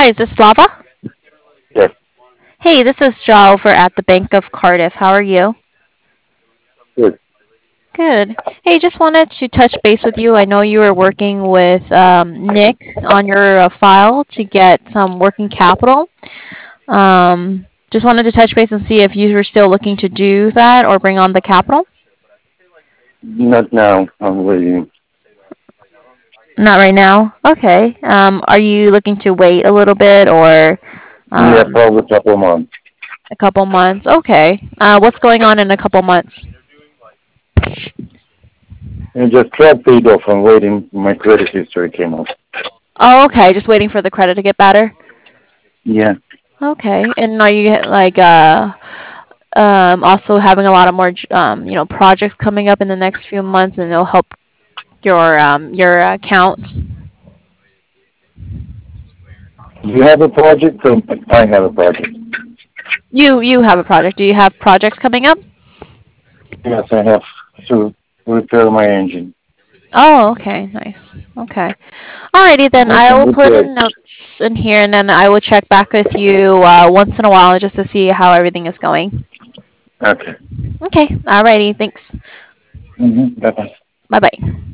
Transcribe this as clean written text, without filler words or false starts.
Hi, is this Slava? Yes, Hey, this is Joe over at the Bank of Cardiff. How are you? good. Good. Hey, just wanted to touch base with you. I know you were working with Nick on your file to get some working capital. Just wanted to touch base and see if you were still looking to do that or bring on the capital. Not now. I'm waiting. Not right now. Okay. Are you looking to wait a little bit or Yeah, um, probably a couple months. a couple months? Okay. What's going on in a couple months? And just got paid off. I'm waiting. My credit history came up. Oh, okay. Just waiting for the credit to get better. Yeah. Okay. And are you like also having a lot of more projects coming up in the next few months, and it'll help your account. You have a project? So I have a project. You have a project. Do you have projects coming up? Yes, I have to repair my engine. Oh, okay, nice. Okay, alrighty then. Make I some will put repairs. in notes in here, and then I will check back with you once in a while just to see how everything is going. Okay. Okay, alrighty. Thanks. Bye bye. Bye bye.